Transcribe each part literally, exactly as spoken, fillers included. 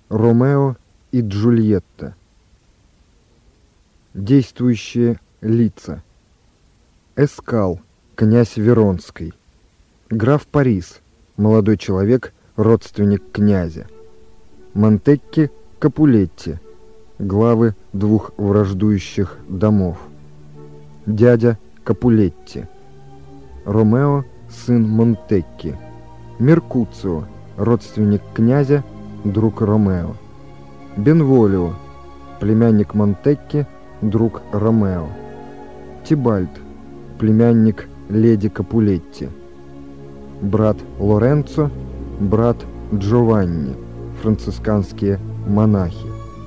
Ромео и Джульетта. Действующие лица. Эскал, князь Веронский. Граф Парис, молодой человек, родственник князя. Монтекки, Капулетти, главы двух враждующих домов. Дядя Капулетти. Ромео, сын Монтекки. Меркуцио, родственник князя, друг Ромео. Бенволио, племянник Монтекки, друг Ромео. Тибальд, племянник леди Капулетти. Брат Лоренцо, брат Джованни, францисканские монахи.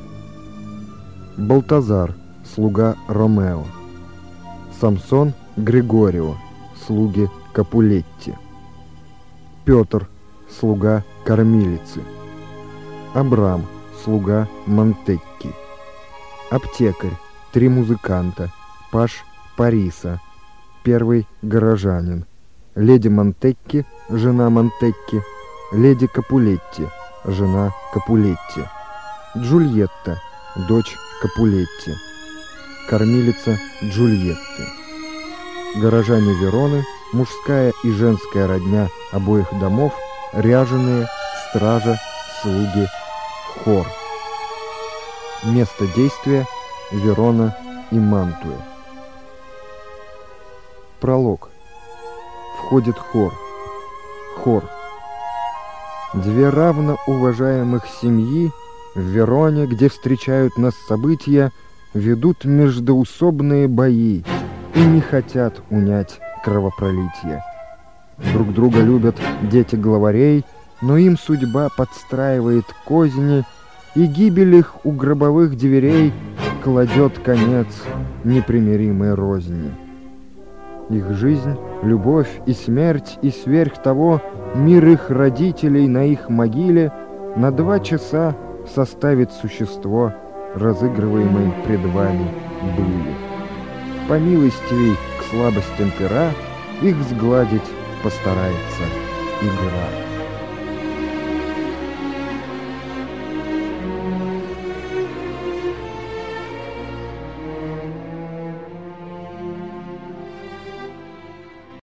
Балтазар, слуга Ромео. Самсон Григорио, слуги Капулетти. Петр, слуга кормилицы. Абрам, слуга Монтекки. Аптекарь, три музыканта, паж Париса, первый горожанин. Леди Монтекки, жена Монтекки. Леди Капулетти, жена Капулетти. Джульетта, дочь Капулетти. Кормилица Джульетты. Горожане Вероны, мужская и женская родня обоих домов, ряженые, стража, слуги, хор. Место действия — Верона и Мантуя. Пролог. Входит хор. Хор. Две равно уважаемых семьи в Вероне, где встречают нас события, ведут междоусобные бои и не хотят унять кровопролитие. Друг друга любят дети главарей, но им судьба подстраивает козни, и гибель их у гробовых дверей кладет конец непримиримой розни. Их жизнь, любовь и смерть, и сверх того мир их родителей на их могиле на два часа составит существо, разыгрываемое пред вами были. По милостивей к слабостям пера их сгладить постарается игра.